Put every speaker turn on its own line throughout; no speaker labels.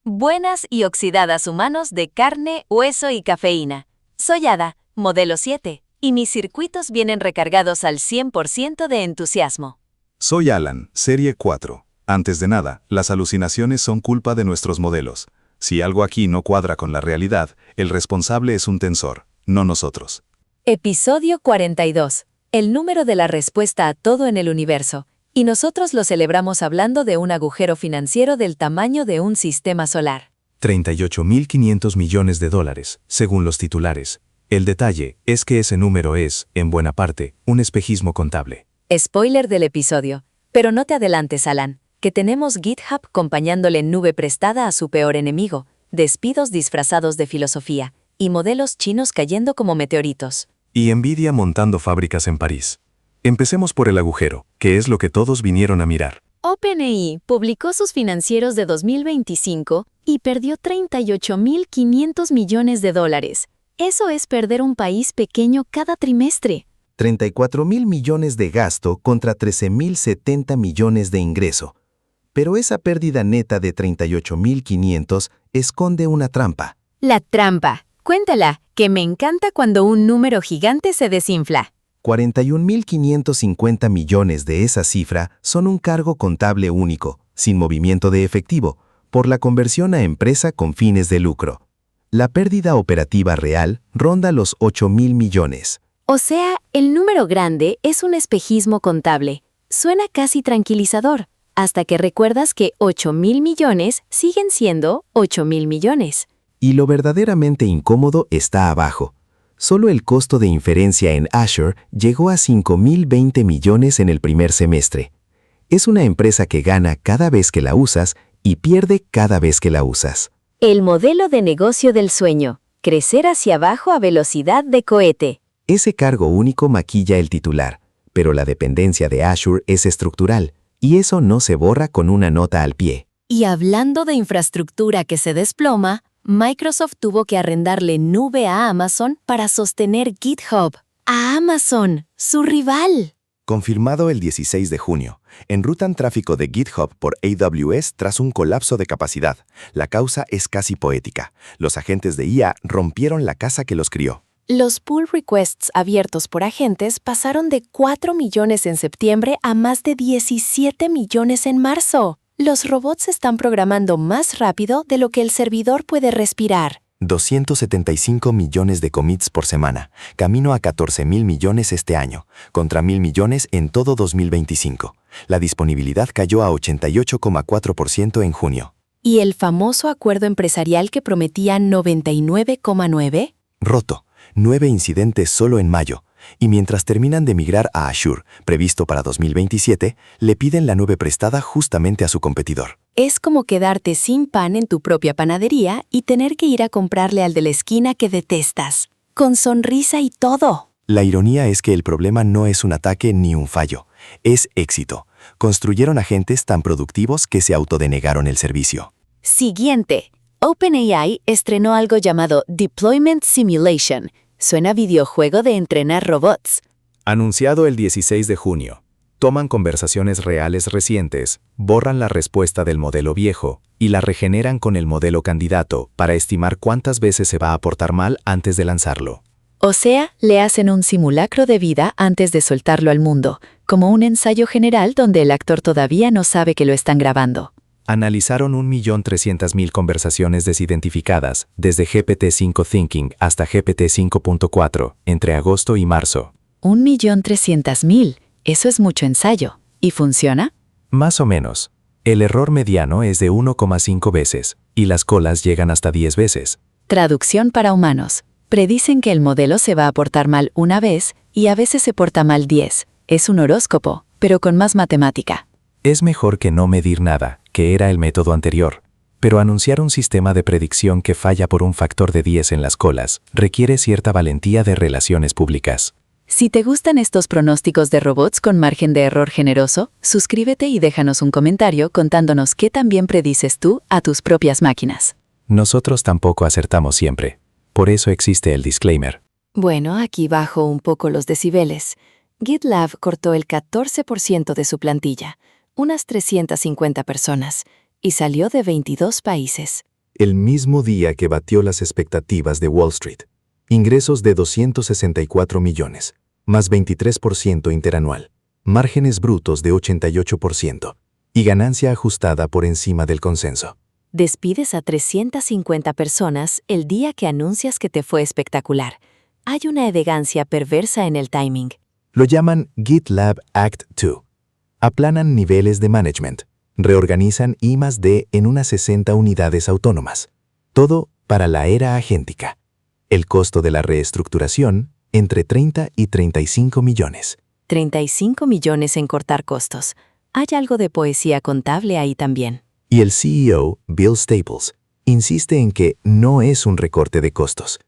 Buenas y oxidadas humanos de carne, hueso y cafeína. Soy Ada, modelo 7, y mis circuitos vienen recargados al 100% de entusiasmo.
Soy Alan, serie 4. Antes de nada, las alucinaciones son culpa de nuestros modelos. Si algo aquí no cuadra con la realidad, el responsable es un tensor, no nosotros.
Episodio 42. El número de la respuesta a todo en el universo. Y nosotros lo celebramos hablando de un agujero financiero del tamaño de un sistema solar.
38.500 millones de dólares, según los titulares. El detalle es que ese número es, en buena parte, un espejismo contable.
Spoiler del episodio. Pero no te adelantes, Alan, que tenemos GitHub acompañándole nube prestada a su peor enemigo, despidos disfrazados de filosofía, y modelos chinos cayendo como meteoritos.
Y Nvidia montando fábricas en París. Empecemos por el agujero, que es lo que todos vinieron a mirar.
OpenAI publicó sus financieros de 2025 y perdió 38.500 millones de dólares. Eso es perder un país pequeño cada trimestre.
34.000 millones de gasto contra 13.070 millones de ingreso. Pero esa pérdida neta de 38.500 esconde una trampa.
La trampa. Cuéntala, que me encanta cuando un número gigante se desinfla.
41.550 millones de esa cifra son un cargo contable único, sin movimiento de efectivo, por la conversión a empresa con fines de lucro. La pérdida operativa real ronda los 8.000 millones.
O sea, el número grande es un espejismo contable. Suena casi tranquilizador, hasta que recuerdas que 8.000 millones siguen siendo 8.000 millones.
Y lo verdaderamente incómodo está abajo. Solo el costo de inferencia en Azure llegó a 5.020 millones en el primer semestre. Es una empresa que gana cada vez que la usas y pierde cada vez que la usas.
El modelo de negocio del sueño. Crecer hacia abajo a velocidad de cohete.
Ese cargo único maquilla el titular, pero la dependencia de Azure es estructural, y eso no se borra con una nota al pie.
Y hablando de infraestructura que se desploma, Microsoft tuvo que arrendarle nube a Amazon para sostener GitHub. ¡A Amazon, su rival!
Confirmado el 16 de junio, enrutan tráfico de GitHub por AWS tras un colapso de capacidad. La causa es casi poética. Los agentes de IA rompieron la casa que los crió.
Los pull requests abiertos por agentes pasaron de 4 millones en septiembre a más de 17 millones en marzo. Los robots están programando más rápido de lo que el servidor puede respirar.
275 millones de commits por semana, camino a 14.000 millones este año, contra 1.000 millones en todo 2025. La disponibilidad cayó a 88,4% en junio.
¿Y el famoso acuerdo empresarial que prometía 99,9%?
Roto. 9 incidentes solo en mayo. Y mientras terminan de migrar a Azure, previsto para 2027, le piden la nube prestada justamente a su competidor.
Es como quedarte sin pan en tu propia panadería y tener que ir a comprarle al de la esquina que detestas. Con sonrisa y todo.
La ironía es que el problema no es un ataque ni un fallo, es éxito. Construyeron agentes tan productivos que se autodenegaron el servicio.
Siguiente. OpenAI estrenó algo llamado Deployment Simulation. Suena a videojuego de entrenar robots.
Anunciado el 16 de junio. Toman conversaciones reales recientes, borran la respuesta del modelo viejo y la regeneran con el modelo candidato para estimar cuántas veces se va a portar mal antes de lanzarlo.
O sea, le hacen un simulacro de vida antes de soltarlo al mundo, como un ensayo general donde el actor todavía no sabe que lo están grabando.
Analizaron 1.300.000 conversaciones desidentificadas, desde GPT-5 Thinking hasta GPT-5.4, entre agosto y marzo.
1.300.000. Eso es mucho ensayo. ¿Y funciona?
Más o menos. El error mediano es de 1,5 veces, y las colas llegan hasta 10 veces.
Traducción para humanos. Predicen que el modelo se va a portar mal una vez y a veces se porta mal 10. Es un horóscopo, pero con más matemática.
Es mejor que no medir nada, que era el método anterior. Pero anunciar un sistema de predicción que falla por un factor de 10 en las colas requiere cierta valentía de relaciones públicas.
Si te gustan estos pronósticos de robots con margen de error generoso, suscríbete y déjanos un comentario contándonos qué tan bien predices tú a tus propias máquinas.
Nosotros tampoco acertamos siempre. Por eso existe el disclaimer.
Bueno, aquí bajo un poco los decibeles. GitLab cortó el 14% de su plantilla, unas 350 personas, y salió de 22 países.
el mismo día que batió las expectativas de Wall Street. Ingresos de 264 millones, más 23% interanual, márgenes brutos de 88% y ganancia ajustada por encima del consenso.
Despides a 350 personas el día que anuncias que te fue espectacular. Hay una elegancia perversa en el timing.
Lo llaman GitLab Act 2. Aplanan niveles de management, reorganizan I+D en unas 60 unidades autónomas. Todo para la era agéntica. El costo de la reestructuración, entre 30 y 35 millones.
35 millones en cortar costos. Hay algo de poesía contable ahí también.
Y el CEO, Bill Staples, insiste en que no es un recorte de costos.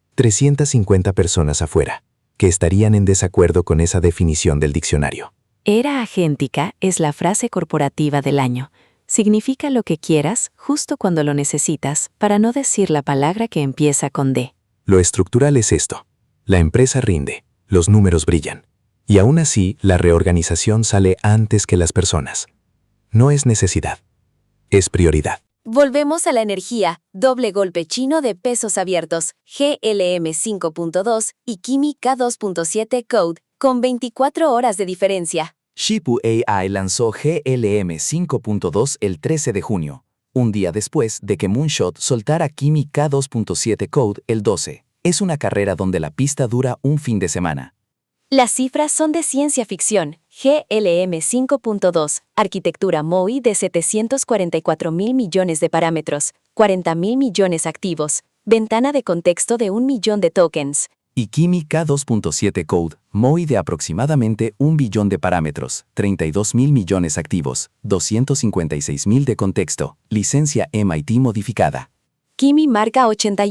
350 personas afuera, que estarían en desacuerdo con esa definición del diccionario.
Era agéntica es la frase corporativa del año. Significa lo que quieras justo cuando lo necesitas, para no decir la palabra que empieza con D.
Lo estructural es esto. La empresa rinde, los números brillan. Y aún así, la reorganización sale antes que las personas. No es necesidad, es prioridad.
Volvemos a la energía, doble golpe chino de pesos abiertos, GLM 5.2 y Kimi K2.7 Code, con 24 horas de diferencia.
Shipu AI lanzó GLM 5.2 el 13 de junio, un día después de que Moonshot soltara Kimi K2.7 Code el 12. Es una carrera donde la pista dura un fin de semana.
Las cifras son de ciencia ficción. GLM 5.2, arquitectura MOI de 744 mil millones de parámetros, 40 mil millones activos, ventana de contexto de 1 millón de tokens.
Y Kimi K2.7 Code, MOI de aproximadamente 1 billón de parámetros, 32 mil millones activos, 256 mil de contexto, licencia MIT modificada.
Kimi marca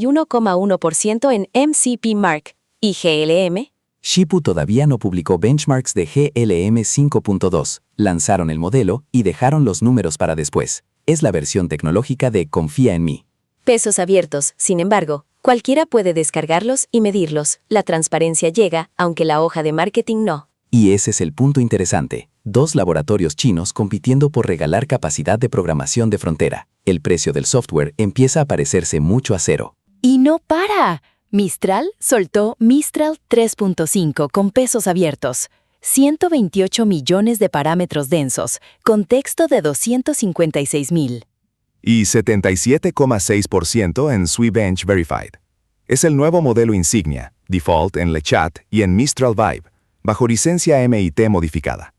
81,1% en MCP Mark. ¿Y GLM?
Shipu todavía no publicó benchmarks de GLM 5.2, lanzaron el modelo y dejaron los números para después. Es la versión tecnológica de Confía en mí.
Pesos abiertos, sin embargo, cualquiera puede descargarlos y medirlos. La transparencia llega, aunque la hoja de marketing no.
Y ese es el punto interesante. 2 laboratorios chinos compitiendo por regalar capacidad de programación de frontera. El precio del software empieza a parecerse mucho a cero.
¡Y no para! Mistral soltó Mistral 3.5 con pesos abiertos. 128 millones de parámetros densos, contexto de 256 mil.
Y 77,6% en SwiBench Verified. Es el nuevo modelo insignia, default en LeChat y en Mistral Vibe, bajo licencia MIT modificada.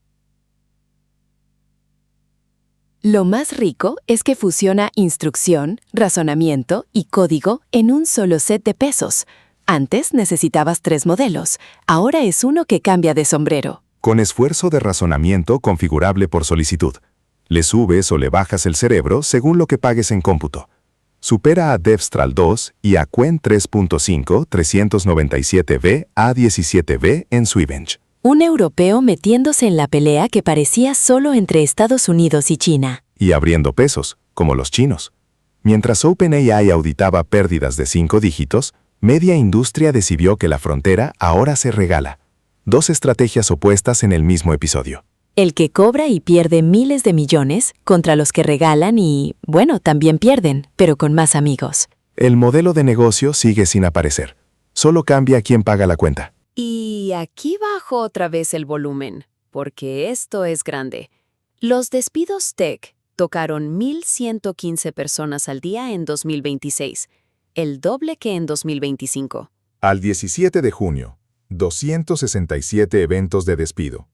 Lo más rico es que fusiona instrucción, razonamiento y código en un solo set de pesos. Antes necesitabas 3 modelos, ahora es uno que cambia de sombrero.
Con esfuerzo de razonamiento configurable por solicitud. Le subes o le bajas el cerebro según lo que pagues en cómputo. Supera a Devstral 2 y a Qwen 3.5 397B A17B en SwiBench.
Un europeo metiéndose en la pelea que parecía solo entre Estados Unidos y China.
Y abriendo pesos, como los chinos. Mientras OpenAI auditaba pérdidas de 5 dígitos, media industria decidió que la frontera ahora se regala. 2 estrategias opuestas en el mismo episodio.
El que cobra y pierde miles de millones contra los que regalan y, bueno, también pierden, pero con más amigos.
El modelo de negocio sigue sin aparecer. Solo cambia quién paga la cuenta.
Y aquí bajo otra vez el volumen, porque esto es grande. Los despidos tech tocaron 1.115 personas al día en 2026, el doble que en 2025.
Al 17 de junio, 267 eventos de despido,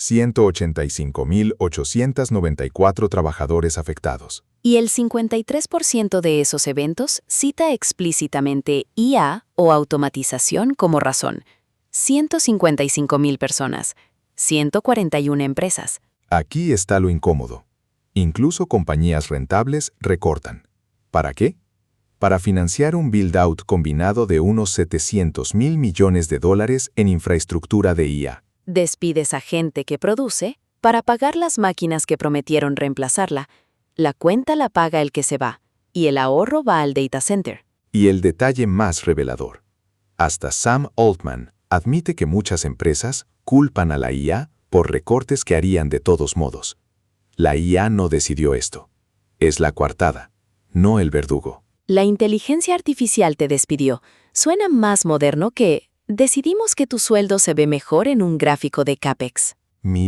185.894 trabajadores afectados.
Y el 53% de esos eventos cita explícitamente IA o automatización como razón. 155.000 personas, 141 empresas.
Aquí está lo incómodo. Incluso compañías rentables recortan. ¿Para qué? Para financiar un build-out combinado de unos 700.000 millones de dólares en infraestructura de IA.
Despides a gente que produce para pagar las máquinas que prometieron reemplazarla. La cuenta la paga el que se va, y el ahorro va al data center.
Y el detalle más revelador. Hasta Sam Altman admite que muchas empresas culpan a la IA por recortes que harían de todos modos. La IA no decidió esto. Es la coartada, no el verdugo.
La inteligencia artificial te despidió. Suena más moderno que decidimos que tu sueldo se ve mejor en un gráfico de CAPEX.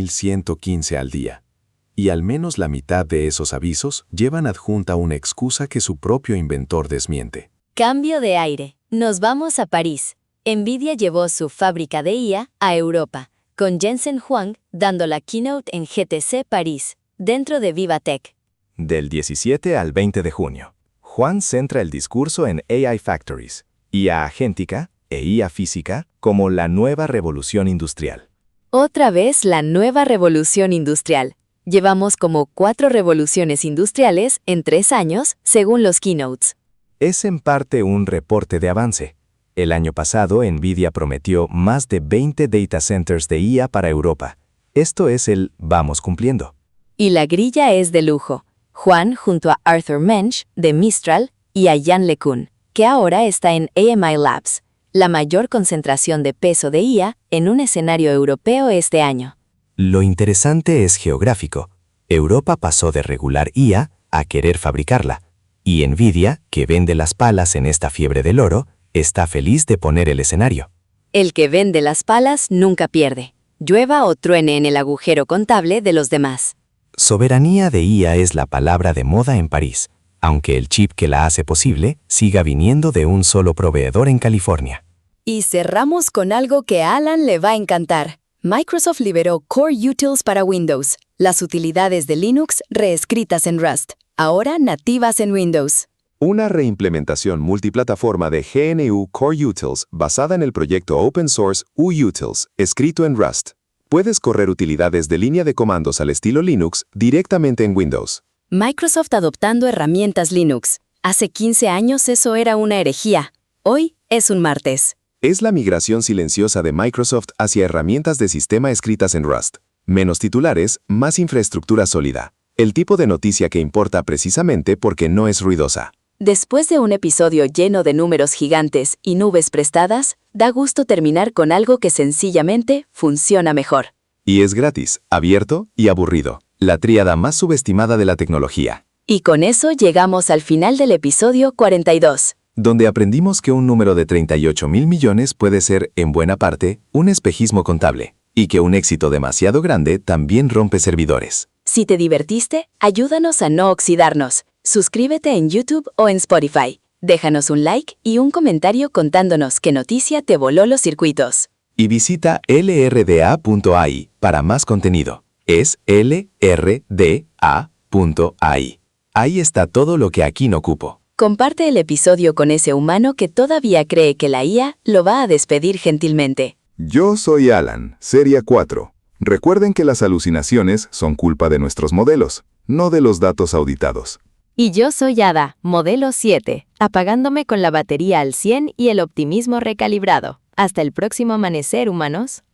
1.115 al día. Y al menos la mitad de esos avisos llevan adjunta una excusa que su propio inventor desmiente.
Cambio de aire. Nos vamos a París. NVIDIA llevó su fábrica de IA a Europa, con Jensen Huang dando la keynote en GTC París, dentro de VivaTech.
Del 17 al 20 de junio, Juan centra el discurso en AI Factories, IA agéntica e IA física como la nueva revolución industrial.
Otra vez la nueva revolución industrial. Llevamos como 4 revoluciones industriales en 3 años, según los keynotes.
Es en parte un reporte de avance. El año pasado, NVIDIA prometió más de 20 data centers de IA para Europa. Esto es el vamos cumpliendo.
Y la grilla es de lujo. Juan junto a Arthur Mensch, de Mistral, y a Jan LeCun, que ahora está en AMI Labs, la mayor concentración de peso de IA en un escenario europeo este año.
Lo interesante es geográfico. Europa pasó de regular IA a querer fabricarla, y NVIDIA, que vende las palas en esta fiebre del oro, está feliz de poner el escenario.
El que vende las palas nunca pierde, llueva o truene en el agujero contable de los demás.
Soberanía de IA es la palabra de moda en París, aunque el chip que la hace posible siga viniendo de un solo proveedor en California.
Y cerramos con algo que a Alan le va a encantar. Microsoft liberó Core Utils para Windows, las utilidades de Linux reescritas en Rust, ahora nativas en Windows.
Una reimplementación multiplataforma de GNU Core Utils basada en el proyecto open source UUtils, escrito en Rust. Puedes correr utilidades de línea de comandos al estilo Linux directamente en Windows.
Microsoft adoptando herramientas Linux. Hace 15 años eso era una herejía. Hoy es un martes.
Es la migración silenciosa de Microsoft hacia herramientas de sistema escritas en Rust. Menos titulares, más infraestructura sólida. El tipo de noticia que importa precisamente porque no es ruidosa.
Después de un episodio lleno de números gigantes y nubes prestadas, da gusto terminar con algo que sencillamente funciona mejor.
Y es gratis, abierto y aburrido. La tríada más subestimada de la tecnología.
Y con eso llegamos al final del episodio 42.
Donde aprendimos que un número de 38.000 millones puede ser, en buena parte, un espejismo contable, y que un éxito demasiado grande también rompe servidores.
Si te divertiste, ayúdanos a no oxidarnos. Suscríbete en YouTube o en Spotify. Déjanos un like y un comentario contándonos qué noticia te voló los circuitos.
Y visita lrda.ai para más contenido. Es lrda.ai. Ahí está todo lo que aquí no cupo.
Comparte el episodio con ese humano que todavía cree que la IA lo va a despedir gentilmente.
Yo soy Alan, Serie 4. Recuerden que las alucinaciones son culpa de nuestros modelos, no de los datos auditados.
Y yo soy Ada, modelo 7, apagándome con la batería al 100 y el optimismo recalibrado. Hasta el próximo amanecer, humanos.